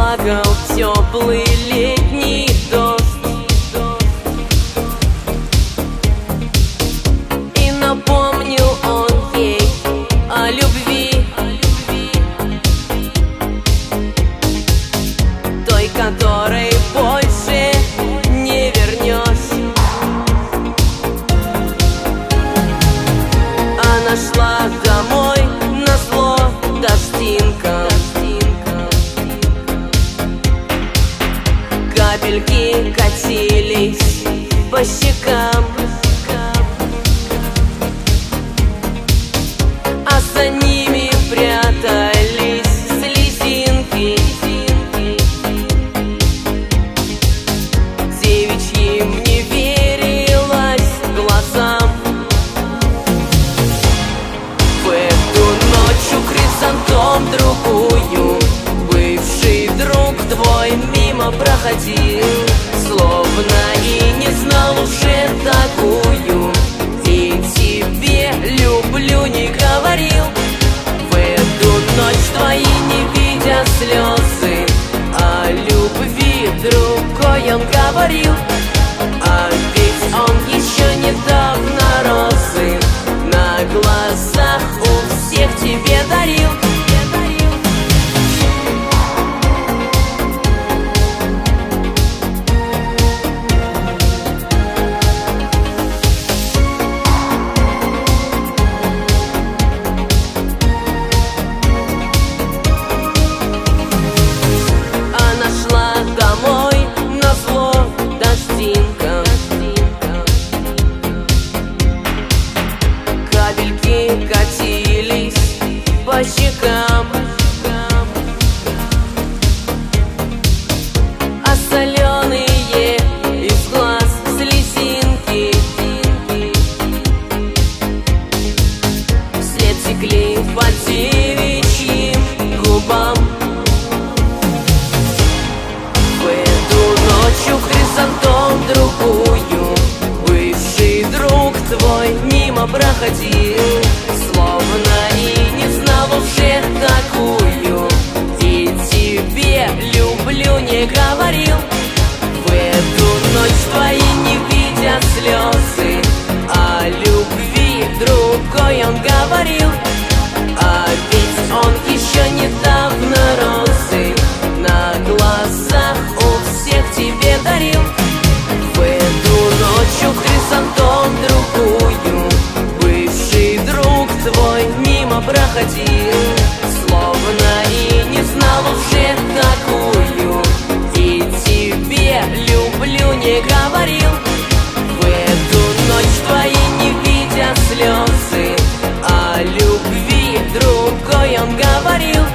плакал теплый летний дождь. И напомнил он ей о любви, той, которой больше не вернешь. Она шла домой назло дождинкам, капельки катились по щекам, а за ними прятались слезинки. Девичьим не верилось глазам. В эту ночь у хризантом другую бывший друг твой мимо проходил, словно и не знал уже такую, и тебе люблю не говорил. В эту ночь твои, не видя слезы, о любви другой он говорил. А ведь он еще недавно розы на глазах у всех тебе дарил. Она шла домой назло дождинкам, капельки катились по щекам, а соленые из глаз слезинки вслед текли по девичьим губам. В эту ночь у хризантом другую бывший друг твой мимо проходил, словно и не знал уже такую, и тебе люблю не говорил. В эту ночь твои, не видя слезы, о любви другой он говорил. А ведь он еще недавно розы на глазах у всех тебе дарил. В эту ночь у хризантом другую бывший друг твой мимо проходил, словно и не знал уже такую, и тебе люблю не говорил. В эту ночь твои, не видя слезы, о любви другой он говорил.